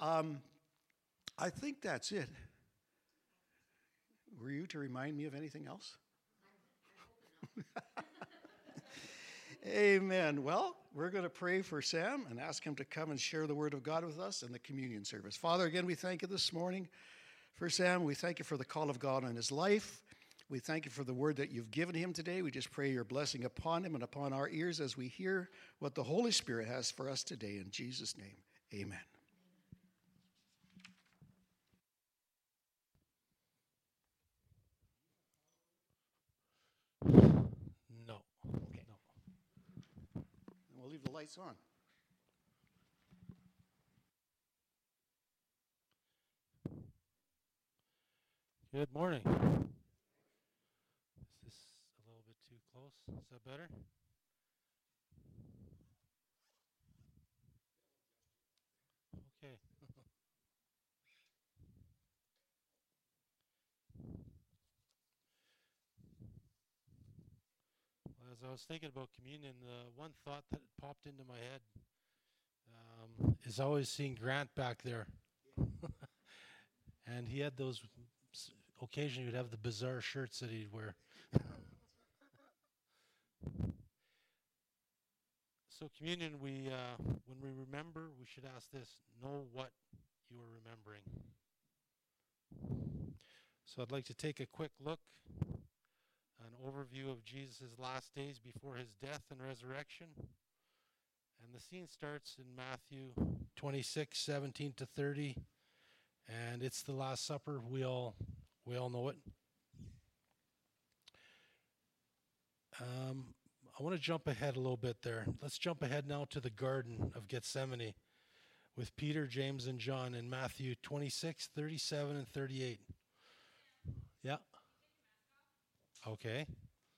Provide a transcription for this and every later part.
I think that's it. Were you to remind me of anything else? Amen. Well, we're going to pray for Sam and ask him to come and share the word of God with us in the communion service. Father, again, we thank you this morning for Sam. We thank you for the call of God on his life. We thank you for the word that you've given him today. We just pray your blessing upon him and upon our ears as we hear what the Holy Spirit has for us today. In Jesus' name, amen. No. Okay. No. And we'll leave the lights on. Good morning. Is this a little bit too close? Is that better? Okay. Well, as I was thinking about communion, the one thought that popped into my head is always seeing Grant back there. And he had those, occasionally he'd have the bizarre shirts that he'd wear. So communion, when we remember, we should ask this: know what you are remembering. So I'd like to take a quick look, an overview of Jesus' last days before his death and resurrection. And the scene starts in Matthew 26:17-30, and it's the Last Supper. We all know it. I want to jump ahead a little bit there. Let's jump ahead now to the Garden of Gethsemane with Peter, James, and John in Matthew 26:37-38. Yeah. Okay.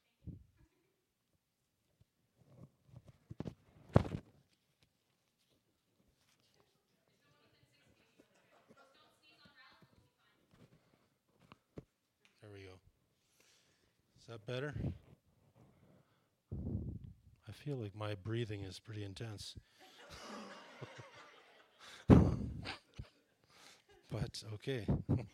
There we go. Is that better? I feel like my breathing is pretty intense. But okay.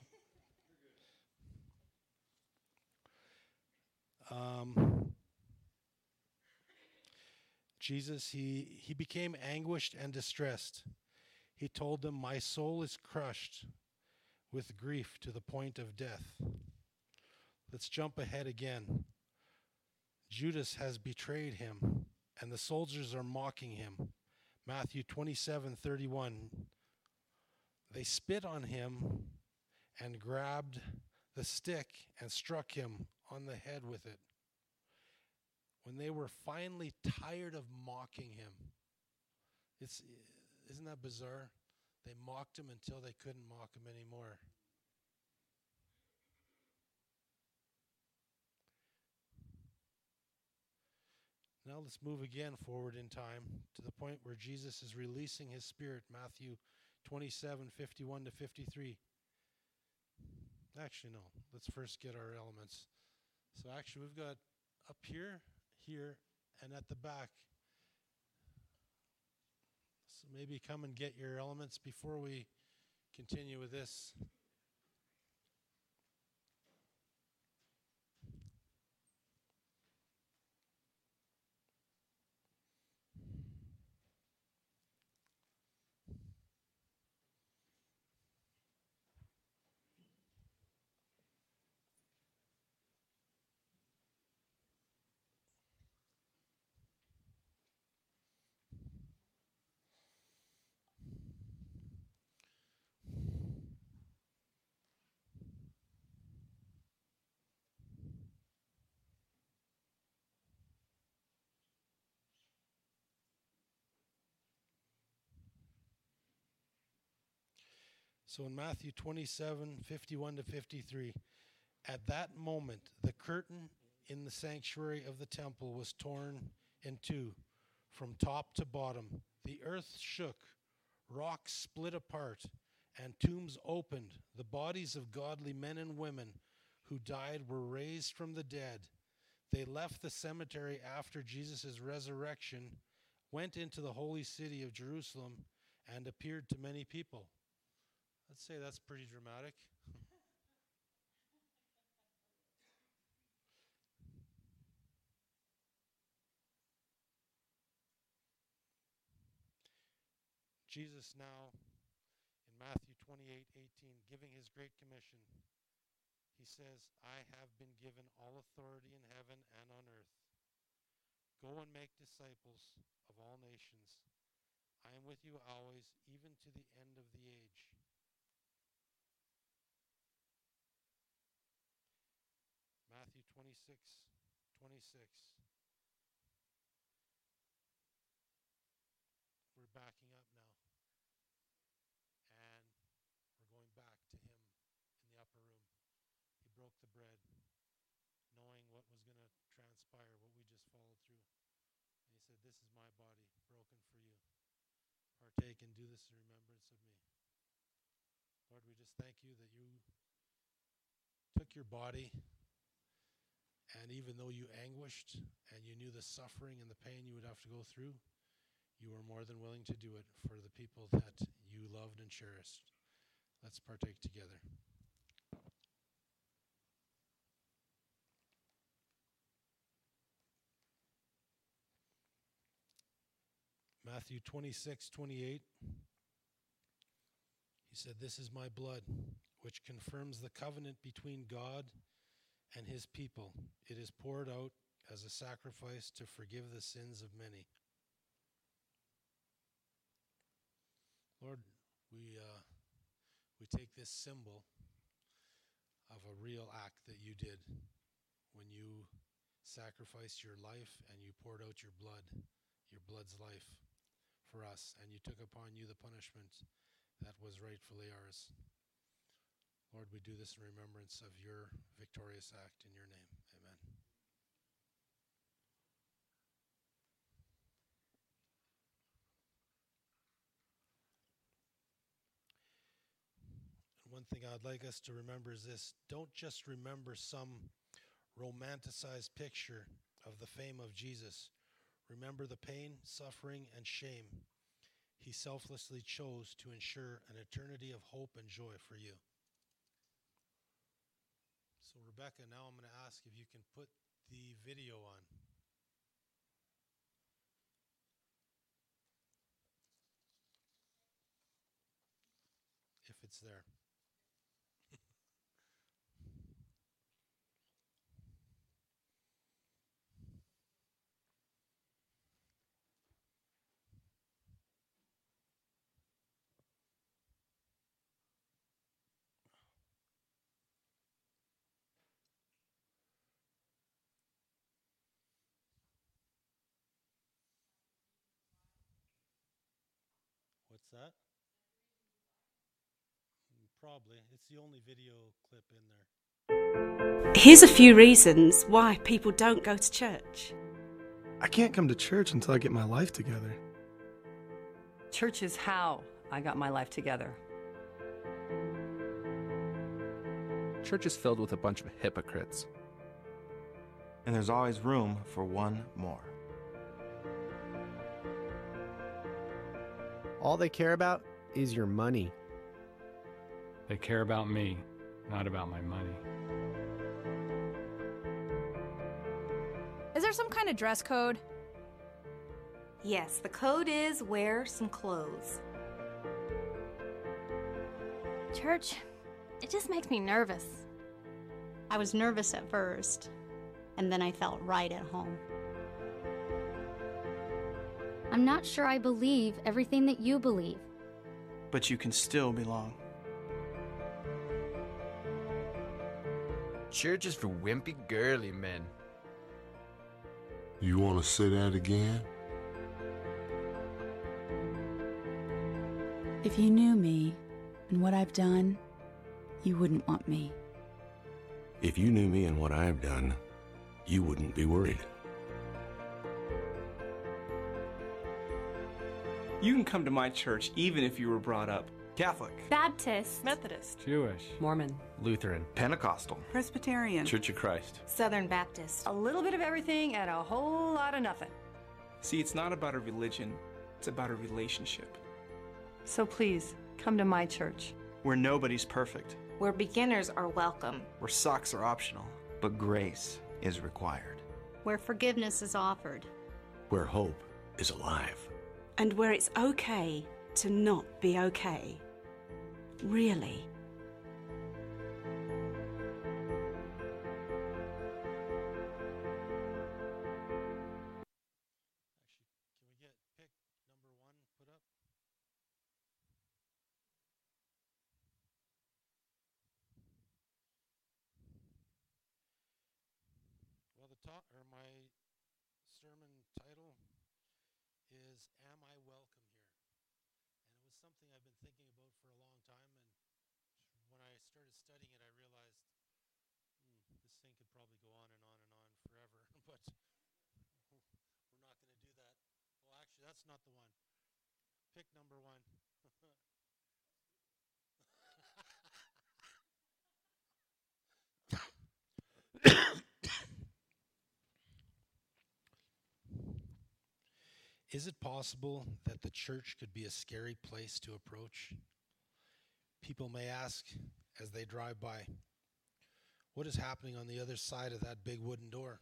Jesus, he became anguished and distressed. He told them, "My soul is crushed with grief to the point of death." Let's jump ahead again. Judas has betrayed him, and the soldiers are mocking him. Matthew 27:31. They spit on him and grabbed the stick and struck him on the head with it. When they were finally tired of mocking him, isn't that bizarre? They mocked him until they couldn't mock him anymore. Now let's move again forward in time to the point where Jesus is releasing his spirit, Matthew 27:51-53. Actually, no. Let's first get our elements. So actually, we've got up here, and at the back. So maybe come and get your elements before we continue with this. So in Matthew 27:51-53, at that moment, the curtain in the sanctuary of the temple was torn in two from top to bottom. The earth shook, rocks split apart, and tombs opened. The bodies of godly men and women who died were raised from the dead. They left the cemetery after Jesus' resurrection, went into the holy city of Jerusalem, and appeared to many people. Let's say that's pretty dramatic. Jesus now, in Matthew 28:18, giving his great commission, he says, I have been given all authority in heaven and on earth. Go and make disciples of all nations. I am with you always, even to the end of the age. Matthew 26:26. We're backing up now. And we're going back to him in the upper room. He broke the bread, knowing what was going to transpire, what we just followed through. And he said, this is my body, broken for you. Partake and do this in remembrance of me. Lord, we just thank you that you took your body, and even though you anguished and you knew the suffering and the pain you would have to go through, you were more than willing to do it for the people that you loved and cherished. Let's partake together. Matthew 26:28. He said, this is my blood, which confirms the covenant between God and his people. It is poured out as a sacrifice to forgive the sins of many. Lord, we take this symbol of a real act that you did when you sacrificed your life and you poured out your blood's life for us, and you took upon you the punishment that was rightfully ours. Lord, we do this in remembrance of your victorious act in your name. Amen. One thing I'd like us to remember is this: don't just remember some romanticized picture of the fame of Jesus. Remember the pain, suffering, and shame he selflessly chose to ensure an eternity of hope and joy for you. So Rebecca, now I'm going to ask if you can put the video on. If it's there. What's that? Probably. It's the only video clip in there. Here's a few reasons why people don't go to church. I can't come to church until I get my life together. Church is how I got my life together. Church is filled with a bunch of hypocrites. And there's always room for one more. All they care about is your money. They care about me, not about my money. Is there some kind of dress code? Yes, the code is wear some clothes. Church, it just makes me nervous. I was nervous at first, and then I felt right at home. I'm not sure I believe everything that you believe. But you can still belong. Church is for wimpy, girly men. You want to say that again? If you knew me and what I've done, you wouldn't want me. If you knew me and what I've done, you wouldn't be worried. You can come to my church even if you were brought up Catholic, Baptist, Methodist, Jewish, Mormon, Lutheran, Pentecostal, Presbyterian, Church of Christ, Southern Baptist. a little bit of everything and a whole lot of nothing. See, it's not about a religion, it's about a relationship. So please, come to my church. where nobody's perfect, where beginners are welcome, where socks are optional, but grace is required, where forgiveness is offered, where hope is alive, and where it's okay to not be okay. Really. My sermon title is Am I Welcome Here? And it was something I've been thinking about for a long time, and when I started studying it, I realized this thing could probably go on and on and on forever, but we're not going to do that. Well, actually, that's not the one. Pick number 1. Is it possible that the church could be a scary place to approach? People may ask as they drive by, what is happening on the other side of that big wooden door?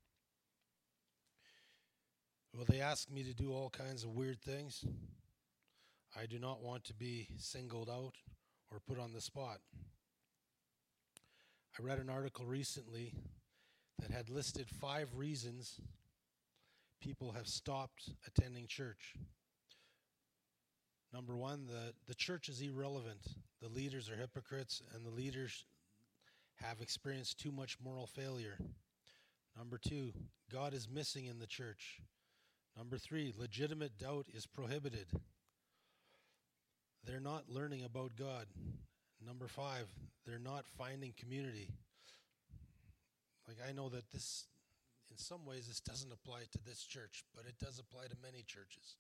Will they ask me to do all kinds of weird things? I do not want to be singled out or put on the spot. I read an article recently that had listed 5 reasons people have stopped attending church. Number 1, the church is irrelevant. The leaders are hypocrites, and the leaders have experienced too much moral failure. Number 2, God is missing in the church. Number 3, legitimate doubt is prohibited. They're not learning about God. Number 5, they're not finding community. Like, I know that this, in some ways, this doesn't apply to this church, but it does apply to many churches.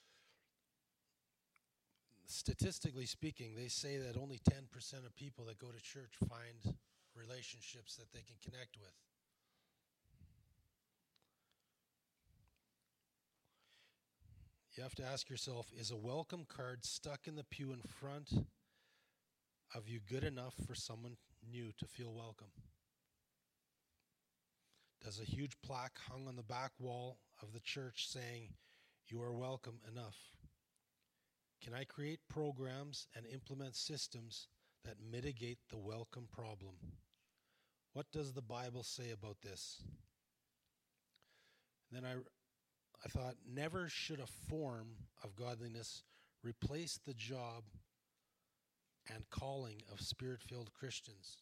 Statistically speaking, they say that only 10% of people that go to church find relationships that they can connect with. You have to ask yourself, is a welcome card stuck in the pew in front of you good enough for someone new to feel welcome? Does a huge plaque hung on the back wall of the church saying, "You are welcome" enough? Can I create programs and implement systems that mitigate the welcome problem? What does the Bible say about this? Then I thought, never should a form of godliness replace the job and calling of Spirit-filled Christians.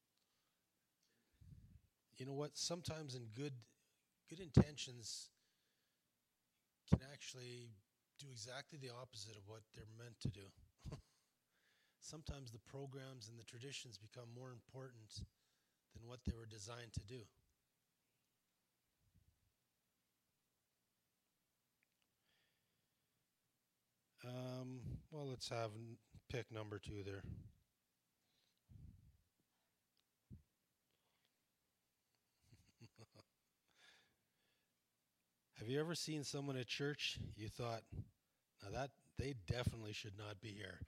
You know what? Sometimes in good intentions can actually do exactly the opposite of what they're meant to do. Sometimes the programs and the traditions become more important than what they were designed to do. Well, let's have pick number 2 there. Have you ever seen someone at church you thought, now that they definitely should not be here?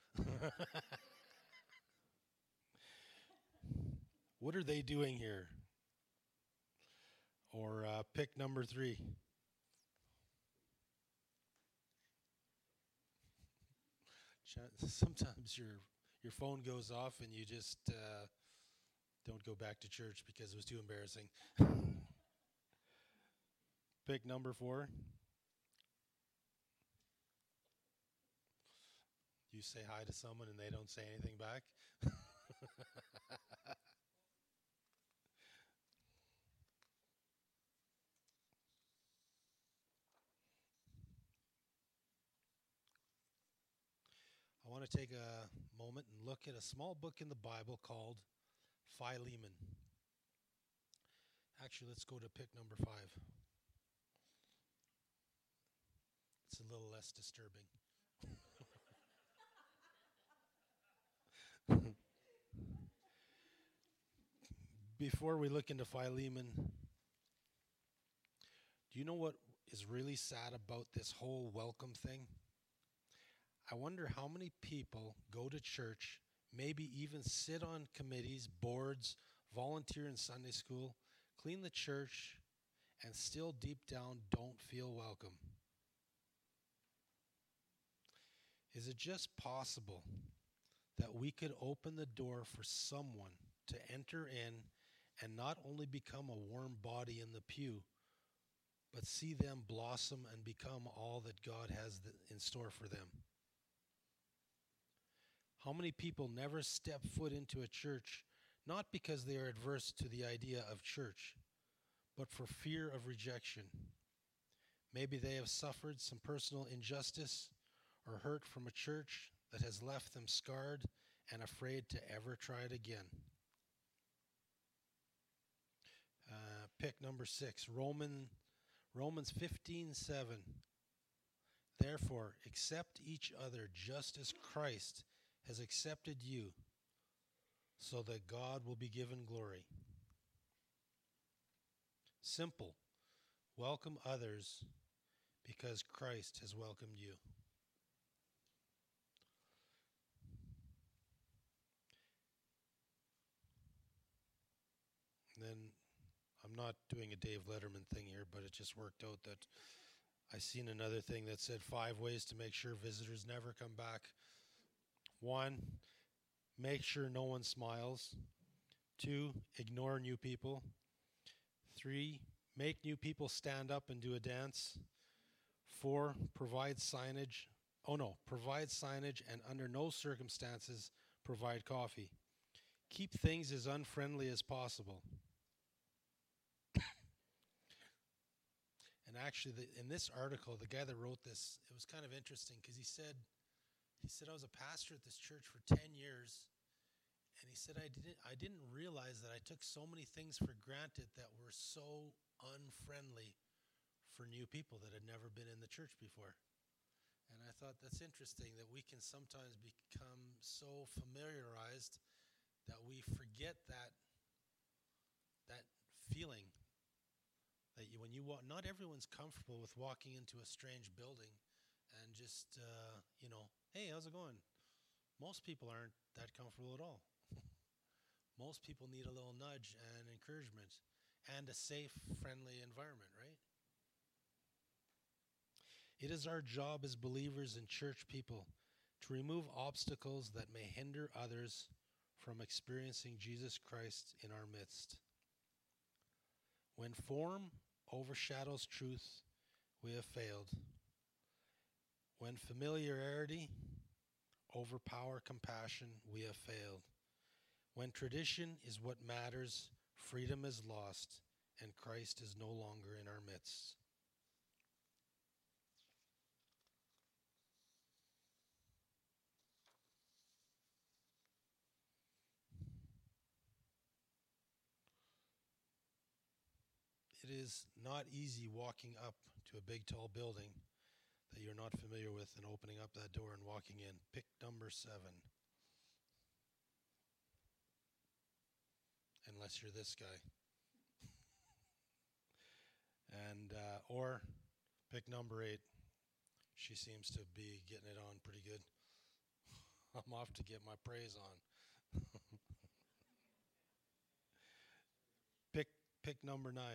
What are they doing here? Or pick number 3. Sometimes your phone goes off and you just don't go back to church because it was too embarrassing. Pick number 4. You say hi to someone and they don't say anything back. I want to take a moment and look at a small book in the Bible called Philemon. Actually, let's go to pick number 5. It's a little less disturbing. Before we look into Philemon, do you know what is really sad about this whole welcome thing? I wonder how many people go to church maybe even sit on committees, boards, volunteer in Sunday school, clean the church, and still deep down don't feel welcome? Is it just possible that we could open the door for someone to enter in and not only become a warm body in the pew, but see them blossom and become all that God has in store for them? How many people never step foot into a church, not because they are adverse to the idea of church, but for fear of rejection? Maybe they have suffered some personal injustice or hurt from a church that has left them scarred and afraid to ever try it again. Pick number 6, Romans 15:7. Therefore, accept each other just as Christ has accepted you, so that God will be given glory. Simple. Welcome others because Christ has welcomed you. And then, I'm not doing a Dave Letterman thing here, but it just worked out that I seen another thing that said 5 ways to make sure visitors never come back. 1, make sure no one smiles. 2, ignore new people. 3, make new people stand up and do a dance. 4, provide signage and under no circumstances provide coffee. Keep things as unfriendly as possible. And actually, in this article, the guy that wrote this, it was kind of interesting because he said, I was a pastor at this church for 10 years, and he said, I didn't realize that I took so many things for granted that were so unfriendly for new people that had never been in the church before. And I thought that's interesting that we can sometimes become so familiarized that we forget that feeling that when you walk, not everyone's comfortable with walking into a strange building and just, hey, how's it going? Most people aren't that comfortable at all. Most people need a little nudge and encouragement and a safe, friendly environment, right? It is our job as believers and church people to remove obstacles that may hinder others from experiencing Jesus Christ in our midst. When form overshadows truth, we have failed. When familiarity overpowers compassion, we have failed. When tradition is what matters, freedom is lost, and Christ is no longer in our midst. It is not easy walking up to a big, tall building that you're not familiar with and opening up that door and walking in. Pick number 7. Unless you're this guy. And or pick number 8. She seems to be getting it on pretty good. I'm off to get my praise on. Pick number 9.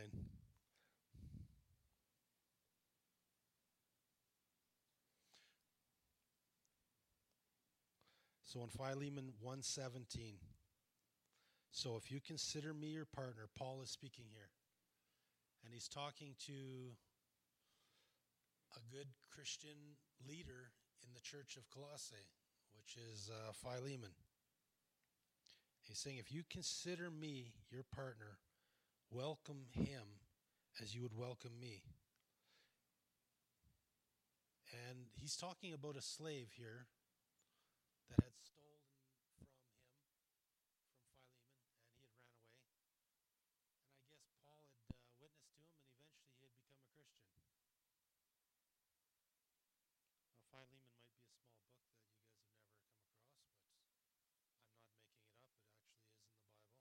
So in Philemon 1:17, so if you consider me your partner, Paul is speaking here, and he's talking to a good Christian leader in the church of Colossae, which is Philemon. He's saying, if you consider me your partner, welcome him as you would welcome me. And he's talking about a slave here that had stolen from Philemon, and he had ran away. And I guess Paul had witnessed to him, and eventually he had become a Christian. Now, Philemon might be a small book that you guys have never come across, but I'm not making it up. It actually is in the Bible.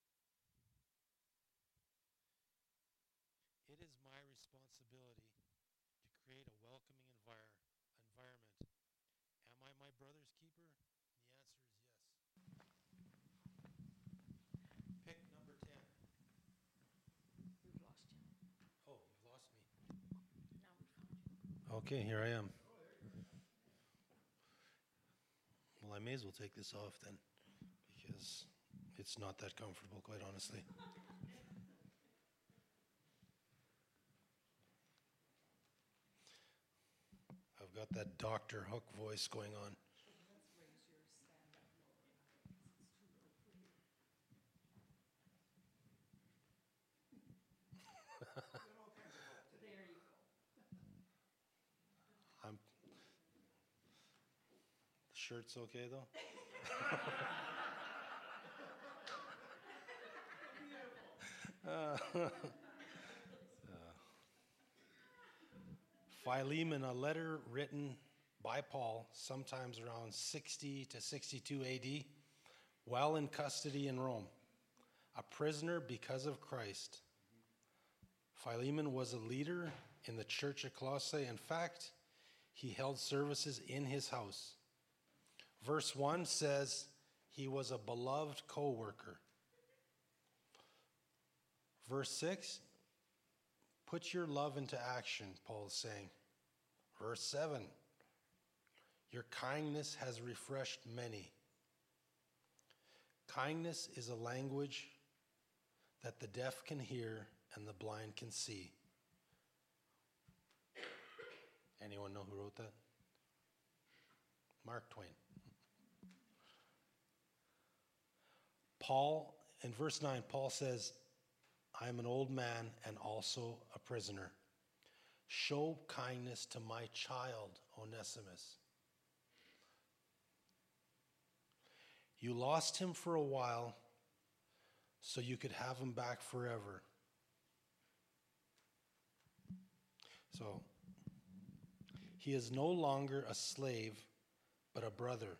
It is my responsibility to create a welcoming environment. Am I my brother's keeper? The answer is yes. Okay, here I am. Well, I may as well take this off then, because it's not that comfortable, quite honestly. I've got that Dr. Hook voice going on. The shirt's okay though? Philemon, a letter written by Paul sometimes around 60 to 62 AD, while in custody in Rome, a prisoner because of Christ. Philemon was a leader in the church at Colossae. In fact, he held services in his house. Verse 1 says he was a beloved co-worker. Verse 6, put your love into action, Paul is saying. Verse 7, your kindness has refreshed many. Kindness is a language that the deaf can hear and the blind can see. Anyone know who wrote that? Mark Twain. Paul, in verse 9, Paul says, I am an old man and also a prisoner. Show kindness to my child, Onesimus. You lost him for a while so you could have him back forever. So, he is no longer a slave, but a brother.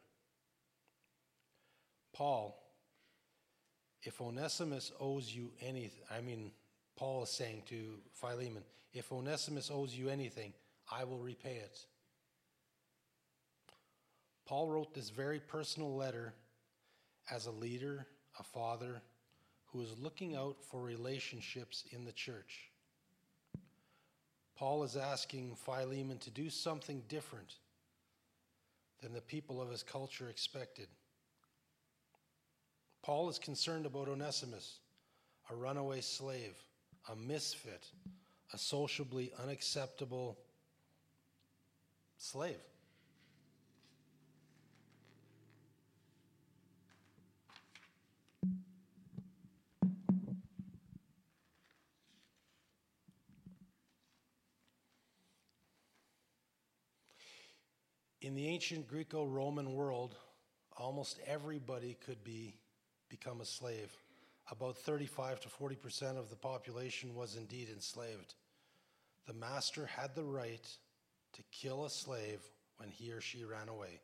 Paul, if Onesimus owes you anything, Paul is saying to Philemon, if Onesimus owes you anything, I will repay it. Paul wrote this very personal letter as a leader, a father, who is looking out for relationships in the church. Paul is asking Philemon to do something different than the people of his culture expected. Paul is concerned about Onesimus, a runaway slave, a misfit, a sociably unacceptable slave. In the ancient Greco-Roman world, almost everybody could become a slave. About 35 to 40% of the population was indeed enslaved. The master had the right to kill a slave when he or she ran away.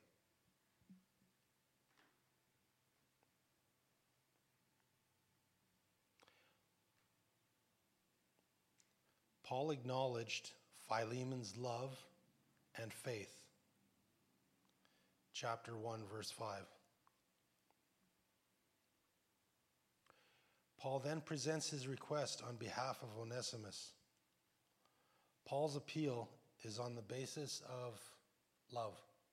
Paul acknowledged Philemon's love and faith. Chapter 1, verse 5. Paul then presents his request on behalf of Onesimus. Paul's appeal is on the basis of love.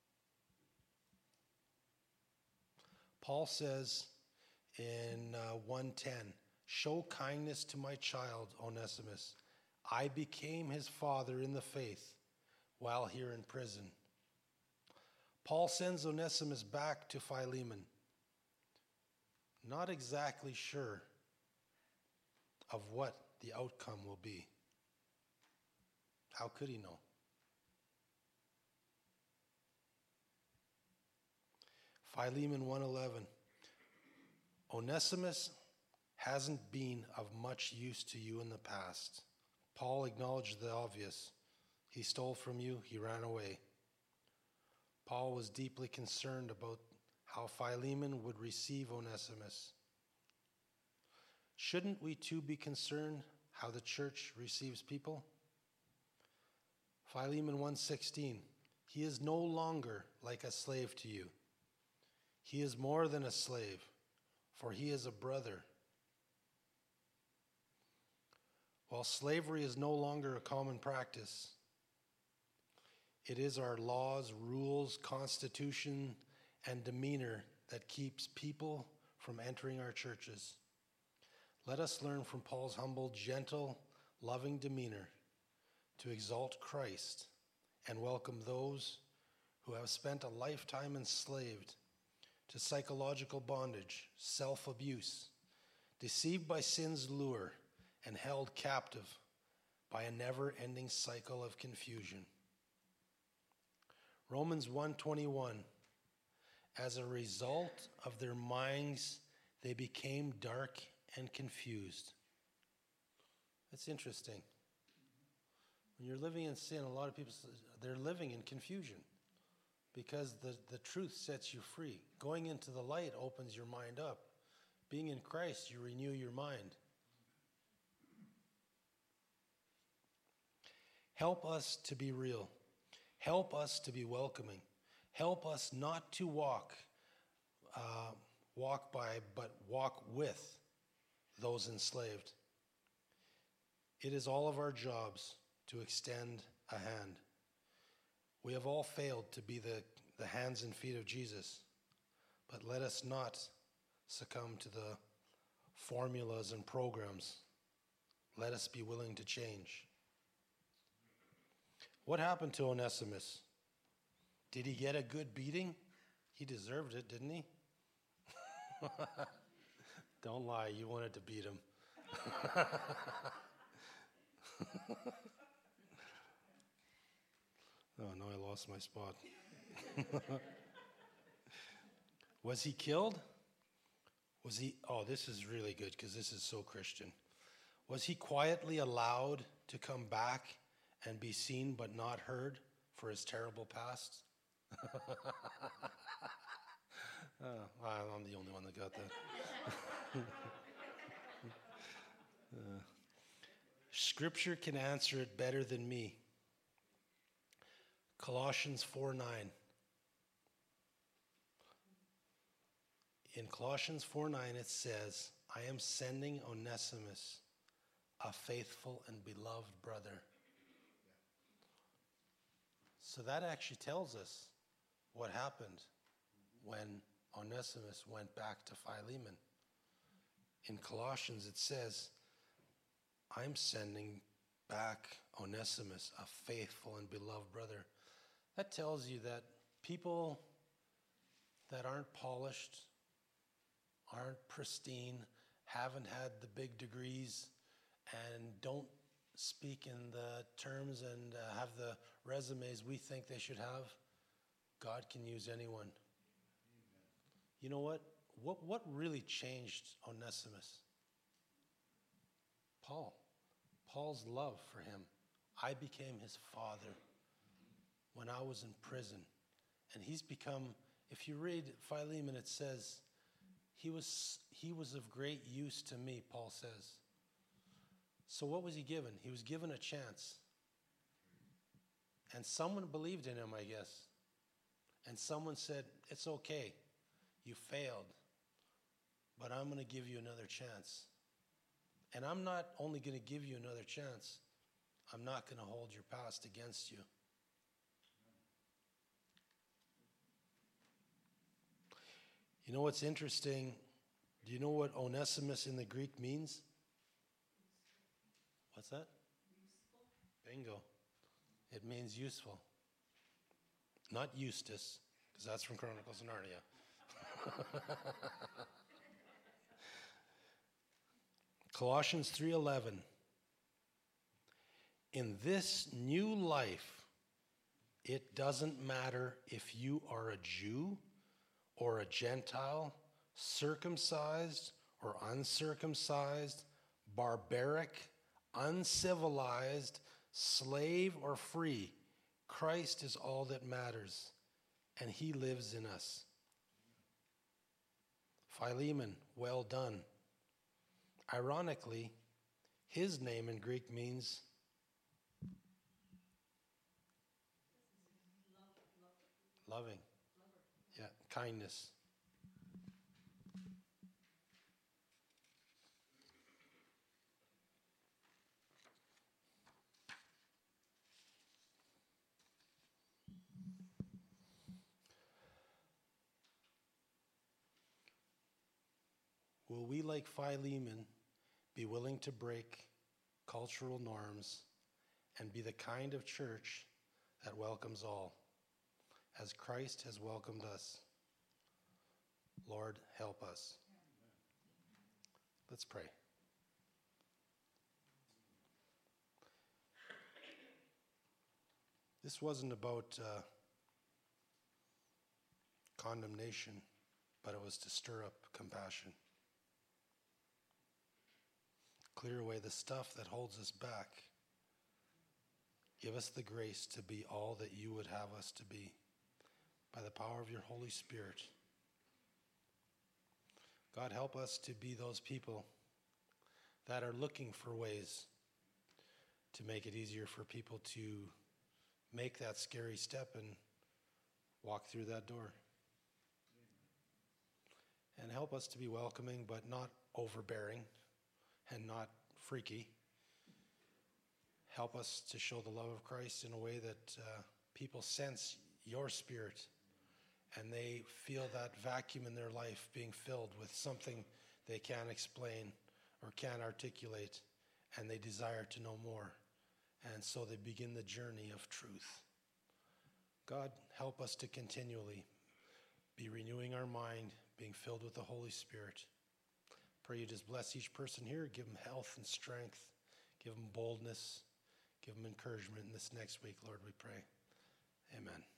Paul says in 1:10, show kindness to my child, Onesimus. I became his father in the faith while here in prison. Paul sends Onesimus back to Philemon, not exactly sure of what the outcome will be. How could he know? Philemon 1:11. Onesimus hasn't been of much use to you in the past. Paul acknowledged the obvious. He stole from you, he ran away. Paul was deeply concerned about how Philemon would receive Onesimus. Shouldn't we too be concerned how the church receives people? Philemon 1:16, he is no longer like a slave to you. He is more than a slave, for he is a brother. While slavery is no longer a common practice, It is our laws, rules, constitution, and demeanor that keeps people from entering our churches. Let us learn from Paul's humble, gentle, loving demeanor to exalt Christ and welcome those who have spent a lifetime enslaved to psychological bondage, self-abuse, deceived by sin's lure, and held captive by a never-ending cycle of confusion. Romans 1:21, as a result of their minds, they became dark and confused. That's interesting. When you're living in sin, a lot of people, they're living in confusion because the truth sets you free. Going into the light opens your mind up. Being in Christ, you renew your mind. Help us to be real. Help us to be welcoming. Help us not to walk by, but walk with those enslaved. It is all of our jobs to extend a hand. We have all failed to be the hands and feet of Jesus, but let us not succumb to the formulas and programs. Let us be willing to change. What happened to Onesimus? Did he get a good beating? He deserved it, didn't he? Don't lie, you wanted to beat him. Oh no, I lost my spot. Was he killed? Was he, oh, this is really good because this is so Christian. Was he quietly allowed to come back and be seen but not heard for his terrible past? I'm the only one that got that. Scripture can answer it better than me. Colossians 4:9. In Colossians 4:9 it says, I am sending Onesimus, a faithful and beloved brother. So that actually tells us what happened when Onesimus went back to Philemon. In Colossians it says, I'm sending back Onesimus, a faithful and beloved brother. That tells you that people that aren't polished, aren't pristine, haven't had the big degrees, and don't speak in the terms and have the resumes we think they should have, God can use anyone. You know what? What really changed Onesimus? Paul's love for him. I became his father when I was in prison. And he's become, if you read Philemon, it says, he was of great use to me, Paul says. So what was he given? He was given a chance. And someone believed in him, I guess. And someone said, it's okay, you failed, but I'm going to give you another chance. And I'm not only going to give you another chance, I'm not going to hold your past against you. You know what's interesting? Do you know what Onesimus in the Greek means? What's that? Useful. Bingo. It means useful. Not Eustace, because that's from Chronicles of Narnia. Colossians 3:11. In this new life, it doesn't matter if you are a Jew or a Gentile, circumcised or uncircumcised, barbaric, uncivilized, slave or free. Christ is all that matters, and he lives in us. Philemon, well done. Ironically, his name in Greek means loving. Yeah, kindness. will we, like Philemon, be willing to break cultural norms and be the kind of church that welcomes all, as Christ has welcomed us? Lord, help us. Let's pray. This wasn't about condemnation, but it was to stir up compassion. Clear away the stuff that holds us back. Give us the grace to be all that you would have us to be by the power of your Holy Spirit. God, help us to be those people that are looking for ways to make it easier for people to make that scary step and walk through that door. And help us to be welcoming, but not overbearing and not freaky. Help us to show the love of Christ in a way that people sense your Spirit and they feel that vacuum in their life being filled with something they can't explain or can't articulate, and they desire to know more. And so they begin the journey of truth. God, help us to continually be renewing our mind, being filled with the Holy Spirit. Pray you just bless each person here, give them health and strength, give them boldness, give them encouragement in this next week, Lord, we pray. Amen.